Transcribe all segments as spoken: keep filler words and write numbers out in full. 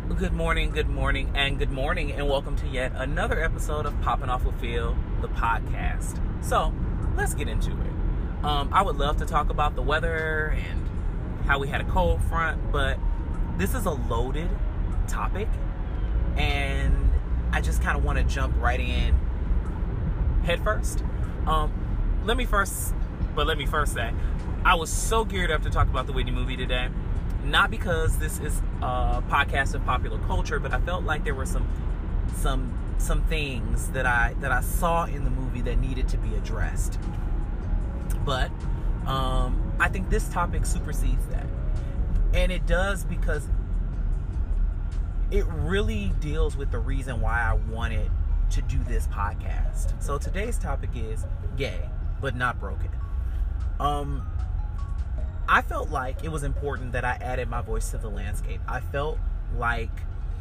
Good morning, good morning, and good morning, and welcome to yet another episode of Popping Off with Phil, the podcast. So, let's get into it. Um, I would love to talk about the weather and how we had a cold front, but this is a loaded topic, and I just kind of want to jump right in head first. Um, let me first, but let me first say, I was so geared up to talk about the Whitney movie today. Not because this is a podcast of popular culture, but I felt like there were some some some things that I that I saw in the movie that needed to be addressed. But um, I think this topic supersedes that. And it does because it really deals with the reason why I wanted to do this podcast. So today's topic is gay, but not broken. Um... I felt like it was important that I added my voice to the landscape. I felt like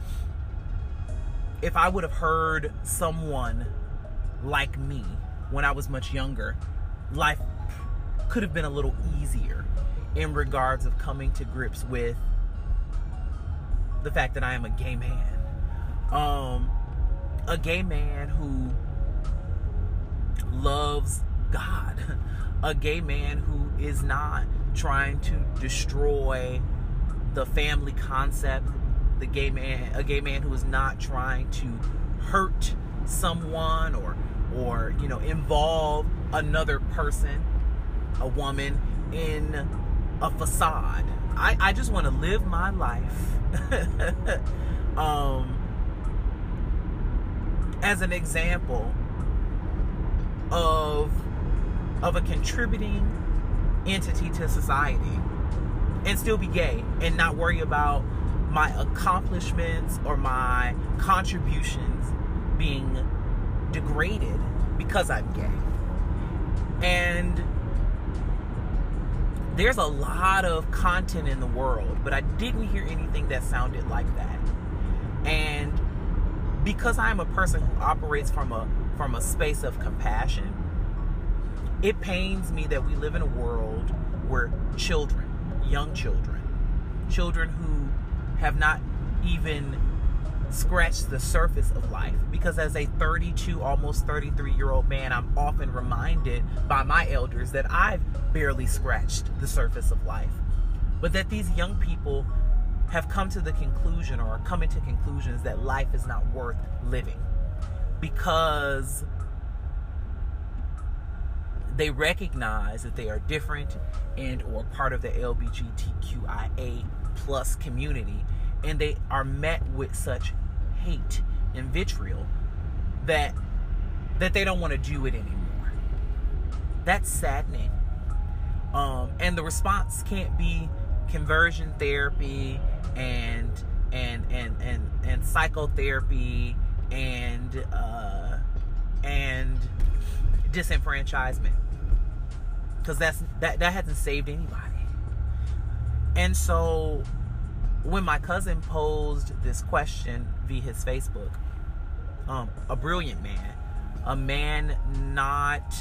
if I would have heard someone like me when I was much younger, life could have been a little easier in regards of coming to grips with the fact that I am a gay man. Um, a gay man who loves God. A gay man who is not trying to destroy the family concept. The gay man, a gay man who is not trying to hurt someone or, or you know, involve another person, a woman, in a facade. I, I just want to live my life um, as an example of of a contributing entity to society and still be gay and not worry about my accomplishments or my contributions being degraded because I'm gay. And there's a lot of content in the world, but I didn't hear anything that sounded like that. And because I'm a person who operates from a from a space of compassion, it pains me that we live in a world where children, young children, children who have not even scratched the surface of life, because as a thirty-two, almost thirty-three year old man, I'm often reminded by my elders that I've barely scratched the surface of life. But that these young people have come to the conclusion or are coming to conclusions that life is not worth living because they recognize that they are different and or part of the L G B T Q I A plus community, and they are met with such hate and vitriol that that they don't want to do it anymore. That's saddening. Um, and the response can't be conversion therapy and and and and and psychotherapy and uh, and disenfranchisement. Because that's that, that hasn't saved anybody. And so when my cousin posed this question via his Facebook, um, a brilliant man, a man not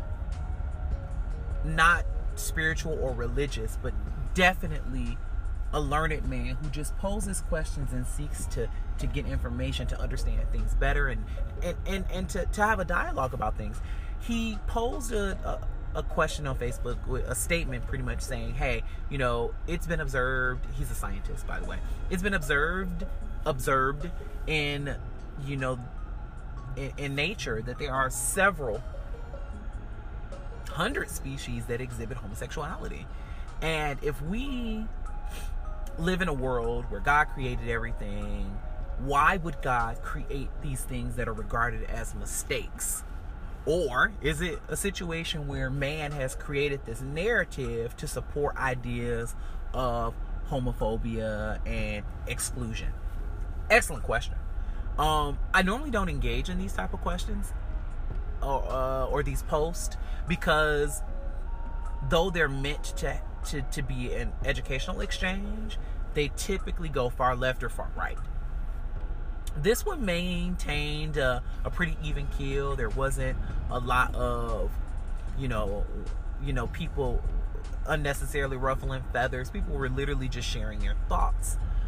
not spiritual or religious, but definitely a learned man who just poses questions and seeks to to get information, to understand things better, and and, and, and to, to have a dialogue about things. He posed a, a a question on Facebook with a statement pretty much saying, hey, you know, it's been observed, he's a scientist, by the way, it's been observed, observed in, you know, in, in nature that there are several hundred species that exhibit homosexuality. And if we live in a world where God created everything, why would God create these things that are regarded as mistakes? Or is it a situation where man has created this narrative to support ideas of homophobia and exclusion? Excellent question. Um, I normally don't engage in these type of questions or, uh, or these posts, because though they're meant to, to, to be an educational exchange, they typically go far left or far right. This one maintained a, a pretty even keel. There wasn't a lot of, you know, you know, people unnecessarily ruffling feathers. People were literally just sharing their thoughts. Um,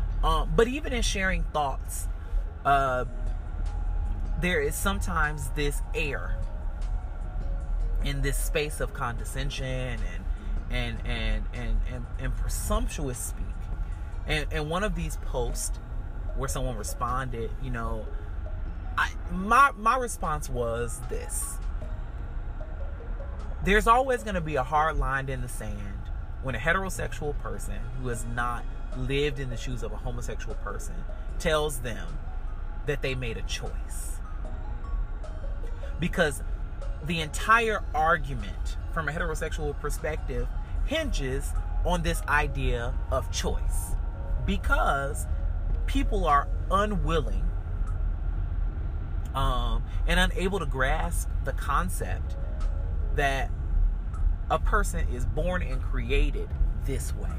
But even in sharing thoughts, uh, there is sometimes this air in this space of condescension and and and and and, and presumptuous speak. And and one of these posts where someone responded, you know, I, my my response was this: there's always going to be a hard line in the sand when a heterosexual person who has not lived in the shoes of a homosexual person tells them that they made a choice. Because the entire argument from a heterosexual perspective hinges on this idea of choice. Because people are unwilling um, and unable to grasp the concept that a person is born and created this way.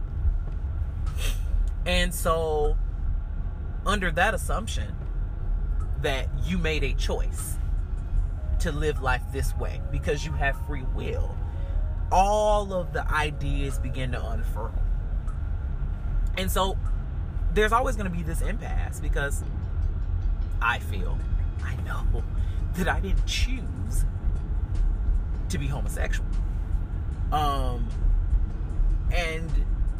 And so, under that assumption that you made a choice to live life this way because you have free will, all of the ideas begin to unfurl. And so, there's always going to be this impasse because I feel, I know that I didn't choose to be homosexual. Um, and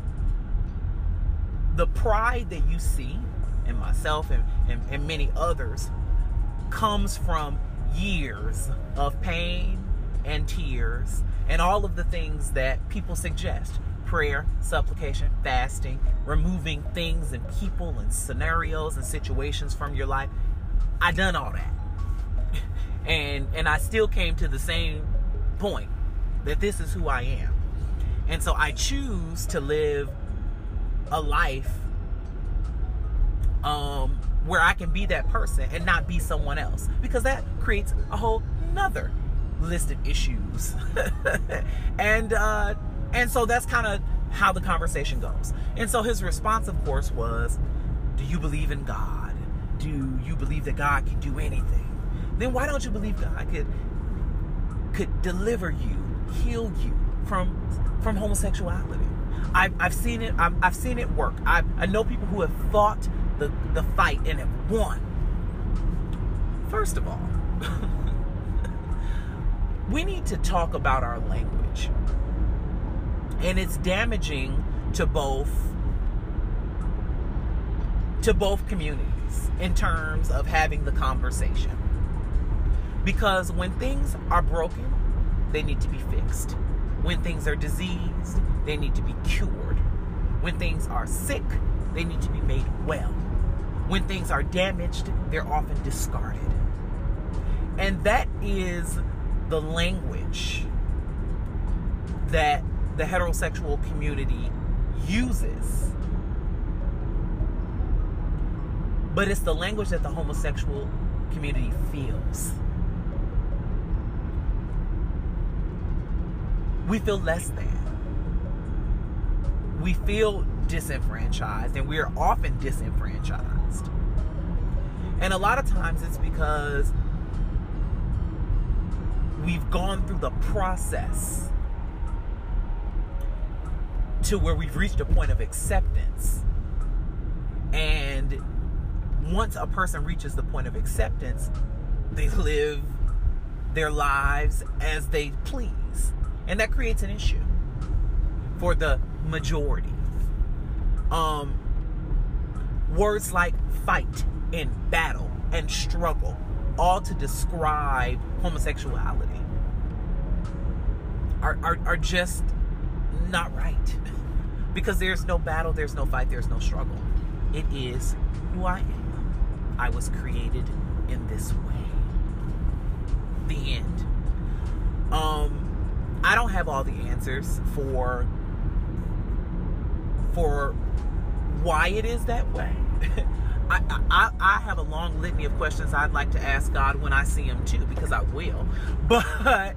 the pride that you see in myself and, and, and many others comes from years of pain and tears and all of the things that people suggest. Prayer, supplication, fasting, removing things and people and scenarios and situations from your life. I done all that. and and I still came to the same point, that this is who I am. And so I choose to live a life um, where I can be that person and not be someone else, because that creates a whole nother list of issues. and uh, and so that's kind of how the conversation goes. And so his response, of course, was, do you believe in God? Do you believe that God can do anything? Then why don't you believe God could could deliver you, heal you from from homosexuality? I've, I've seen it. I've, I've seen it work. I I know people who have fought the the fight and have won. First of all, we need to talk about our language, and it's damaging to both to both communities in terms of having the conversation. Because when things are broken, they need to be fixed. When things are diseased, they need to be cured. When things are sick, they need to be made well. When things are damaged, they're often discarded. And that is the language that the heterosexual community uses. But it's the language that the homosexual community feels. We feel less than. We feel disenfranchised, and we are often disenfranchised. And a lot of times it's because we've gone through the process to where we've reached a point of acceptance. And once a person reaches the point of acceptance, they live their lives as they please. And that creates an issue for the majority. Um, words like fight and battle and struggle, all to describe homosexuality, are, are, are just not right. Because there's no battle, there's no fight, there's no struggle. It is who I am. I was created in this way. The end. Um, I don't have all the answers for for why it is that way. I, I I have a long litany of questions I'd like to ask God when I see him too, because I will. But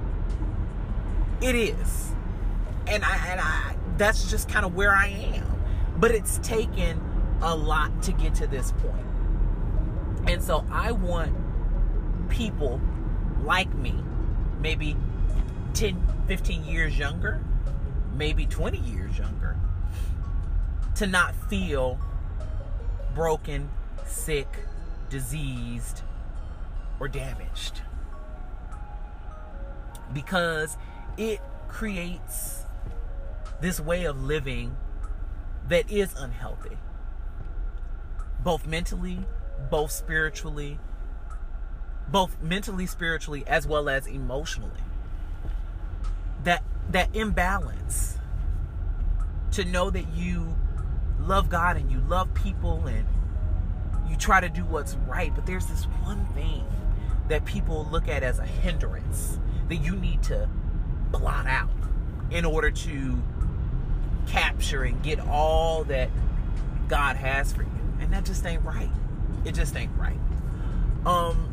it is. And I and I that's just kind of where I am. But it's taken a lot to get to this point. And so I want people like me, maybe ten, fifteen years younger, maybe twenty years younger, to not feel broken, sick, diseased, or damaged. Because it creates this way of living that is unhealthy. Both mentally, both spiritually, both mentally, spiritually, as well as emotionally. That that imbalance, to know that you love God and you love people and you try to do what's right, but there's this one thing that people look at as a hindrance that you need to blot out in order to capture and get all that God has for you. And that just ain't right. It just ain't right. Um,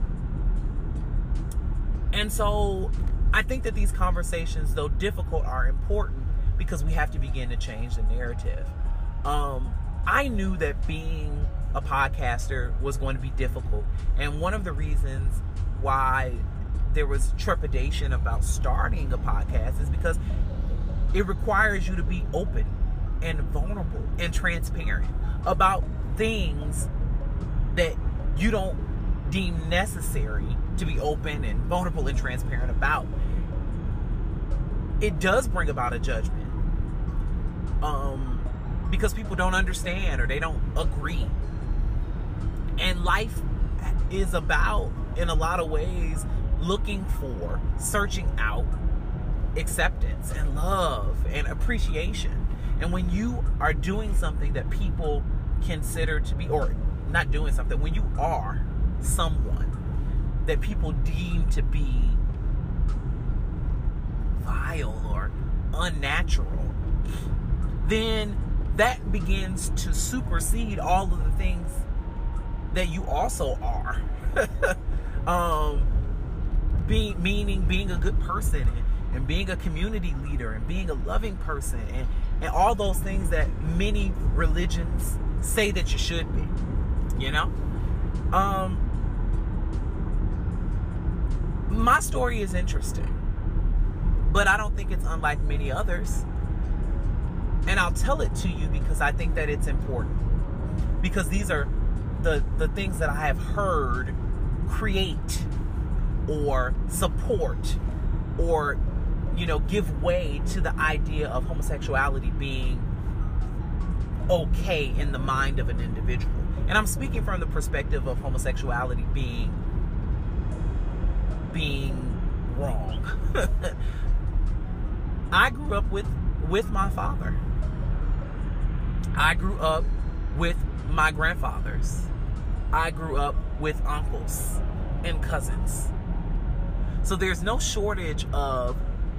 and so I think that these conversations, though difficult, are important because we have to begin to change the narrative. Um, I knew that being a podcaster was going to be difficult. And one of the reasons why there was trepidation about starting a podcast is because it requires you to be open and vulnerable and transparent about things that you don't deem necessary to be open and vulnerable and transparent about. It does bring about a judgment. Um, because people don't understand or they don't agree. And life is about, in a lot of ways, looking for, searching out acceptance and love and appreciation. And when you are doing something that people consider to be, or not doing something, when you are someone that people deem to be vile or unnatural, then that begins to supersede all of the things that you also are. um, being, meaning being a good person and, and being a community leader and being a loving person and, and all those things that many religions say that you should be, you know? Um, my story is interesting, but I don't think it's unlike many others. And I'll tell it to you because I think that it's important. Because these are the, the things that I have heard create or support or, you know, give way to the idea of homosexuality being okay in the mind of an individual. And I'm speaking from the perspective of homosexuality being being wrong. I grew up with with my father. I grew up with my grandfathers. I grew up with uncles and cousins. So there's no shortage of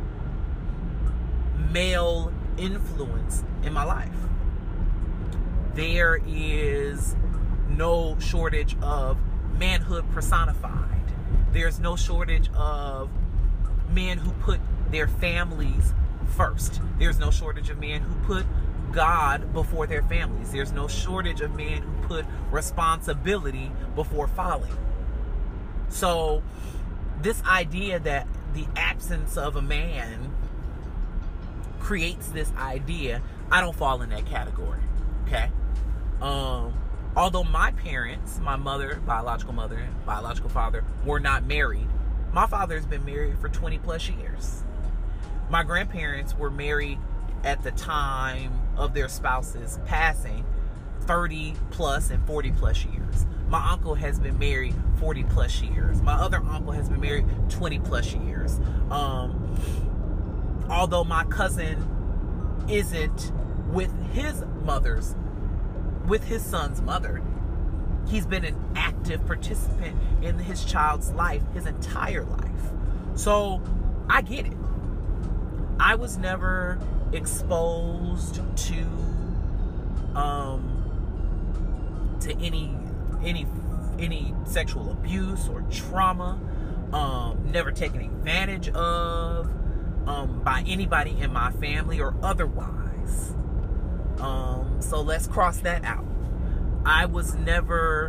male influence in my life. There is no shortage of manhood personified. There's no shortage of men who put their families first. There's no shortage of men who put God before their families. There's no shortage of men who put responsibility before folly. So this idea that the absence of a man creates this idea, I don't fall in that category. Okay? Um, although my parents, my mother, biological mother, and biological father, were not married, my father has been married for twenty plus years. My grandparents were married at the time of their spouses passing thirty plus and forty plus years. My uncle has been married forty plus years. My other uncle has been married twenty plus years. Um, although my cousin isn't with his mother's, with his son's mother, he's been an active participant in his child's life his entire life. So I get it. I was never exposed to um to any any any sexual abuse or trauma, um never taken advantage of um by anybody in my family or otherwise. Um so let's cross that out. I was never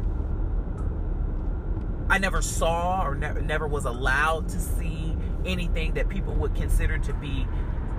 I never saw or never never was allowed to see anything that people would consider to be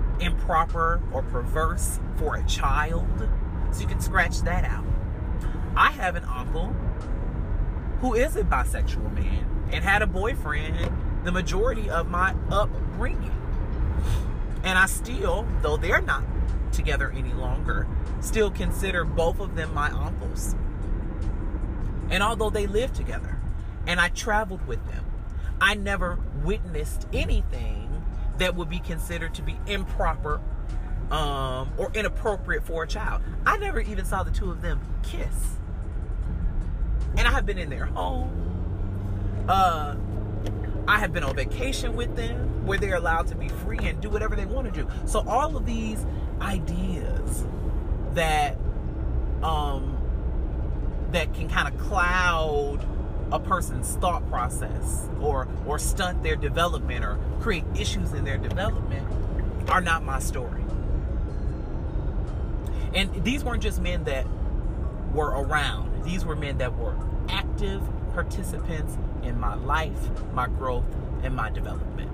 improper or perverse for a child. So you can scratch that out. I have an uncle who is a bisexual man and had a boyfriend the majority of my upbringing. And I still, though they're not together any longer, still consider both of them my uncles. And although they lived together and I traveled with them, I never witnessed anything that would be considered to be improper um, or inappropriate for a child. I never even saw the two of them kiss. And I have been in their home. Uh, I have been on vacation with them where they're allowed to be free and do whatever they want to do. So all of these ideas that um, that can kind of cloud a person's thought process or or stunt their development or create issues in their development are not my story. And these weren't just men that were around. These were men that were active participants in my life, my growth, and my development.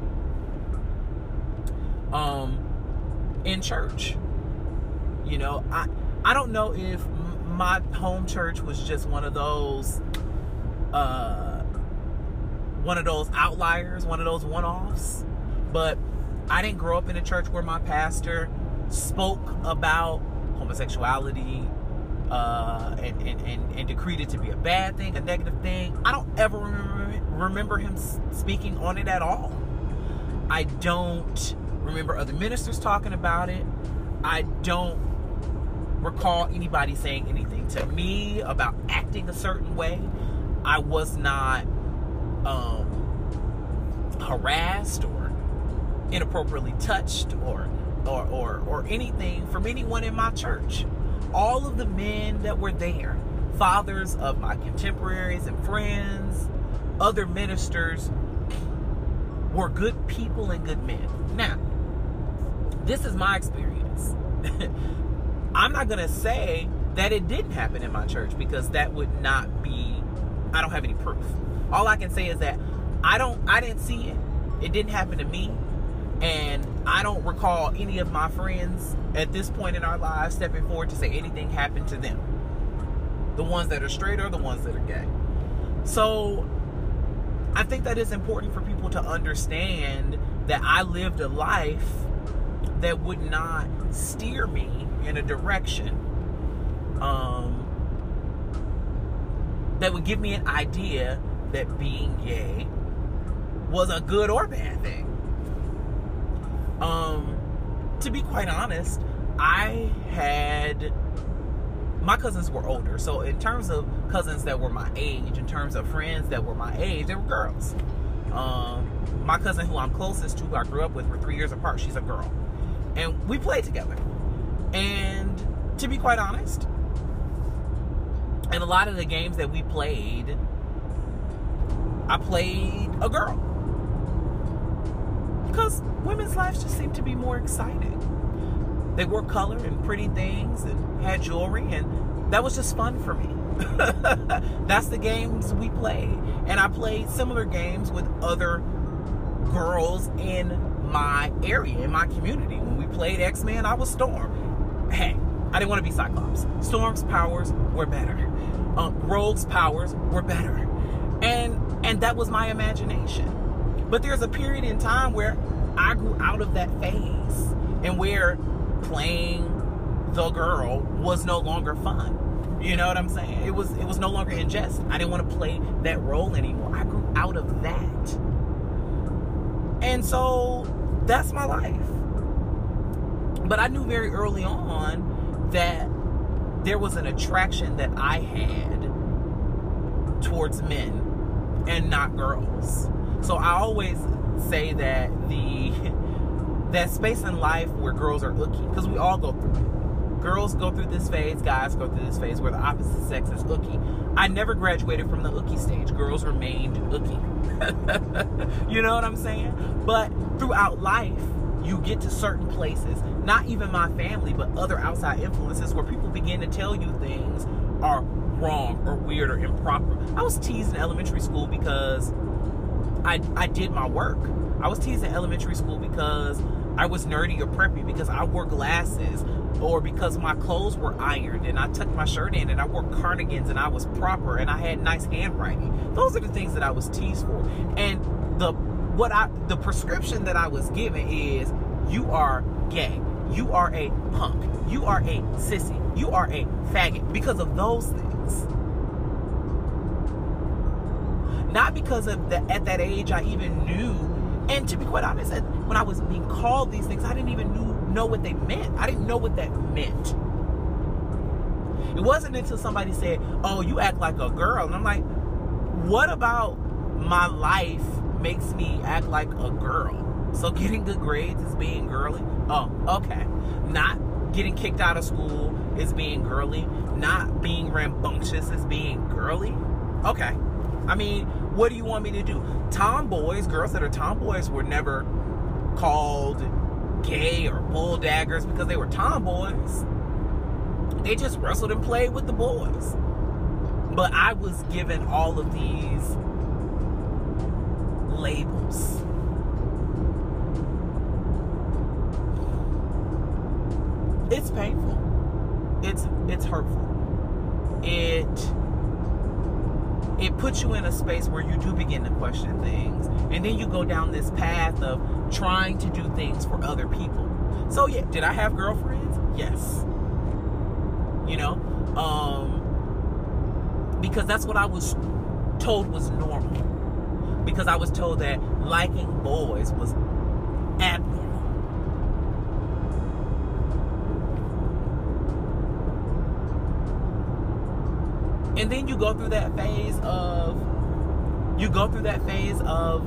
Um, in church, you know, I I don't know if my home church was just one of those, uh, one of those outliers, one of those one-offs, but I didn't grow up in a church where my pastor spoke about homosexuality, uh, and, and, and, and decreed it to be a bad thing, a negative thing. I don't ever remember, remember him speaking on it at all. I don't remember other ministers talking about it. I don't recall anybody saying anything to me about acting a certain way. I was not um, harassed or inappropriately touched or, or or or anything from anyone in my church. All of the men that were there, fathers of my contemporaries and friends, other ministers, were good people and good men. Now, this is my experience. I'm not going to say that it didn't happen in my church because that would not be, I don't have any proof. All I can say is that I don't, I didn't see it. It didn't happen to me. And I don't recall any of my friends at this point in our lives stepping forward to say anything happened to them. The ones that are straight or the ones that are gay. So I think that it's important for people to understand that I lived a life that would not steer me in a direction um, that would give me an idea that being gay was a good or bad thing. Um, to be quite honest, I had, my cousins were older. So in terms of cousins that were my age, in terms of friends that were my age, they were girls. Um, my cousin who I'm closest to, who I grew up with, we're three years apart. She's a girl. And we played together. And to be quite honest, in a lot of the games that we played, I played a girl. Because women's lives just seem to be more exciting. They wore color and pretty things and had jewelry, and that was just fun for me. That's the games we played. And I played similar games with other girls in my area, in my community. When we played X-Men, I was Storm. Hey, I didn't want to be Cyclops. Storm's powers were better. Um, Rogue's powers were better. And and that was my imagination. But there's a period in time where I grew out of that phase and where playing the girl was no longer fun. You know what I'm saying? It was it was no longer in jest. I didn't want to play that role anymore. I grew out of that. And so that's my life. But I knew very early on that there was an attraction that I had towards men and not girls. So I always say that the that space in life where girls are ookie, because we all go through it. Girls go through this phase, guys go through this phase where the opposite sex is ookie. I never graduated from the ookie stage. Girls remained ookie. You know what I'm saying? But throughout life, you get to certain places, not even my family, but other outside influences where people begin to tell you things are wrong or weird or improper. I was teased in elementary school because I, I did my work. I was teased in elementary school because I was nerdy or preppy, because I wore glasses or because my clothes were ironed and I tucked my shirt in and I wore cardigans and I was proper and I had nice handwriting. Those are the things that I was teased for. And the what I the prescription that I was given is, you are gay, you are a punk, you are a sissy, you are a faggot, because of those things. Not because of the, at that age I even knew. And to be quite honest, when I was being called these things, I didn't even knew, know what they meant. I didn't know what that meant. It wasn't until somebody said, oh, you act like a girl. And I'm like, what about my life makes me act like a girl? So getting good grades is being girly? Oh, okay. Not getting kicked out of school is being girly. Not being rambunctious is being girly? Okay. I mean, what do you want me to do? Tomboys, girls that are tomboys were never called gay or bull daggers because they were tomboys. They just wrestled and played with the boys. But I was given all of these labels. It's painful. It's it's hurtful. It It puts you in a space where you do begin to question things. And then you go down this path of trying to do things for other people. So yeah, did I have girlfriends? Yes. You know? Um, because that's what I was told was normal. Because I was told that liking boys was abnormal. And then you go through that phase of, you go through that phase of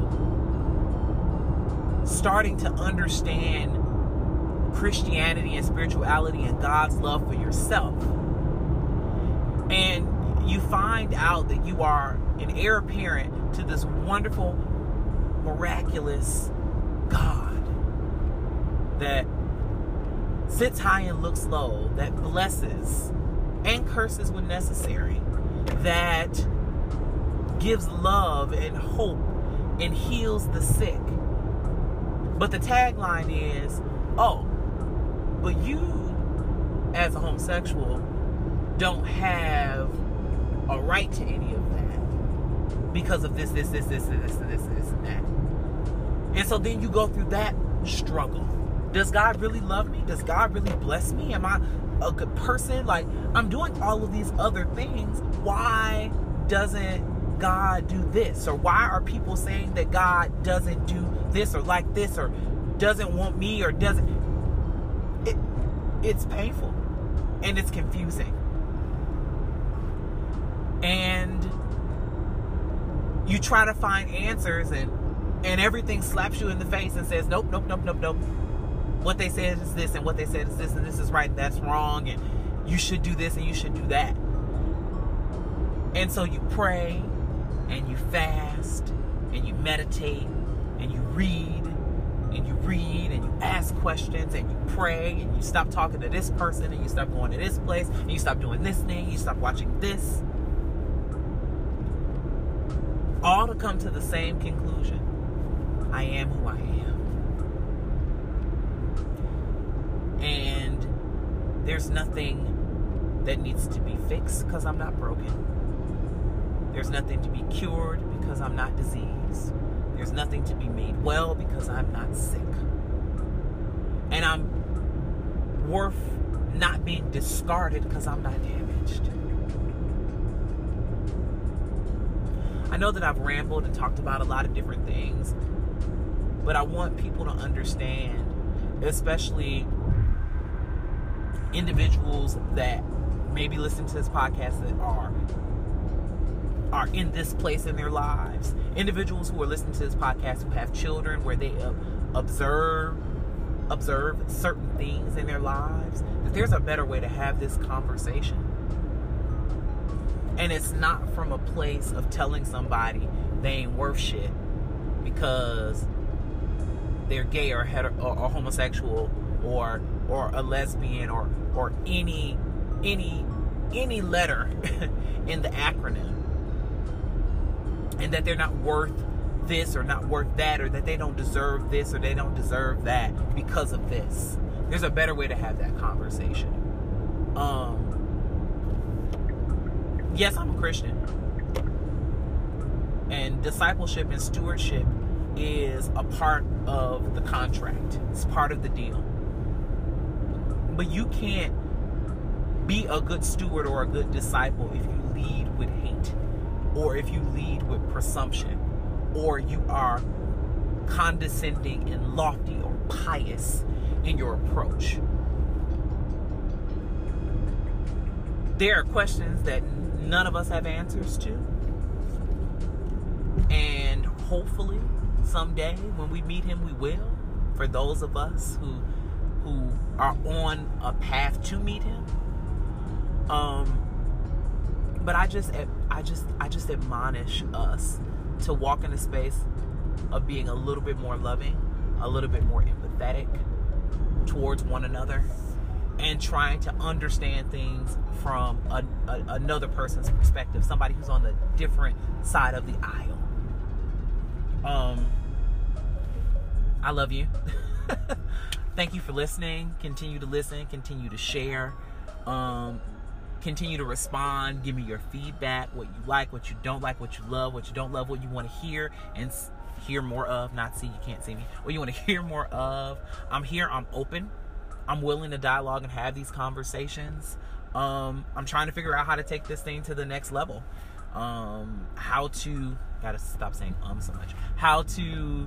starting to understand Christianity and spirituality and God's love for yourself. And you find out that you are an heir apparent to this wonderful, miraculous God that sits high and looks low, that blesses and curses when necessary, that gives love and hope and heals the sick. But the tagline is, oh, but you as a homosexual don't have a right to any of that because of this, this, this, this, this, this, this, and that. And so then you go through that struggle. Does God really love me? Does God really bless me? Am I a good person? Like, I'm doing all of these other things. Why doesn't God do this? Or why are people saying that God doesn't do this or like this or doesn't want me or doesn't? It, it's painful and it's confusing. And you try to find answers and and everything slaps you in the face and says, nope, nope, nope, nope, nope. What they said is this, and what they said is this, and this is right, and that's wrong, and you should do this, and you should do that. And so you pray, and you fast, and you meditate, and you read, and you read, and you ask questions, and you pray, and you stop talking to this person, and you stop going to this place, and you stop doing this thing, you stop watching this. All to come to the same conclusion. I am who I am. And there's nothing that needs to be fixed because I'm not broken. There's nothing to be cured because I'm not diseased. There's nothing to be made well because I'm not sick. And I'm worth not being discarded because I'm not damaged. I know that I've rambled and talked about a lot of different things, but I want people to understand, especially individuals that maybe listen to this podcast that are are in this place in their lives, individuals who are listening to this podcast who have children where they uh, observe observe certain things in their lives, that there's a better way to have this conversation. And it's not from a place of telling somebody they ain't worth shit because they're gay or, hetero, or, or homosexual or or a lesbian or or any any any letter in the acronym, and that they're not worth this or not worth that, or that they don't deserve this or they don't deserve that because of this. There's a better way to have that conversation. Um, yes, I'm a Christian. And discipleship and stewardship is a part of the contract. It's part of the deal. But you can't be a good steward or a good disciple if you lead with hate, or if you lead with presumption, or you are condescending and lofty or pious in your approach. There are questions that none of us have answers to. And hopefully someday when we meet him, we will. For those of us who who are on a path to meet him. Um, but I just, I just, I just admonish us to walk in a space of being a little bit more loving, a little bit more empathetic towards one another, and trying to understand things from a, a, another person's perspective, somebody who's on the different side of the aisle. Um, I love you. Thank you for listening. Continue to listen. Continue to share. Um, continue to respond. Give me your feedback. What you like, what you don't like, what you love, what you don't love, what you want to hear and hear more of. Not see, you can't see me. What you want to hear more of. I'm here. I'm open. I'm willing to dialogue and have these conversations. Um, I'm trying to figure out how to take this thing to the next level. Um, how to, gotta stop saying um so much. How to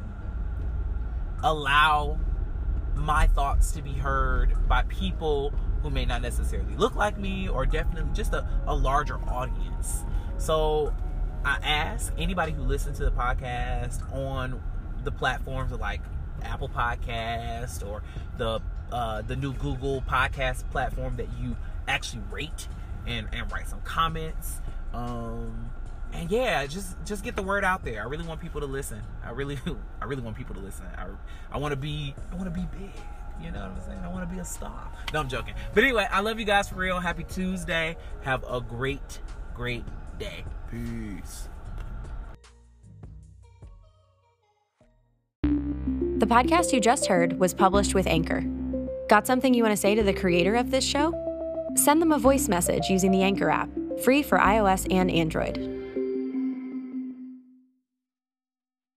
allow my thoughts to be heard by people who may not necessarily look like me, or definitely just a, a larger audience. So I ask anybody who listens to the podcast on the platforms of like Apple Podcast or the uh, the new Google Podcast platform that you actually rate and, and write some comments. Um, and yeah, just just get the word out there. I really want people to listen. I really I really want people to listen. I, I want to be I want to be big. You know what I'm saying? I want to be a star. No, I'm joking. But anyway, I love you guys for real. Happy Tuesday. Have a great, great day. Peace. The podcast you just heard was published with Anchor. Got something you want to say to the creator of this show? Send them a voice message using the Anchor app, free for iOS and Android.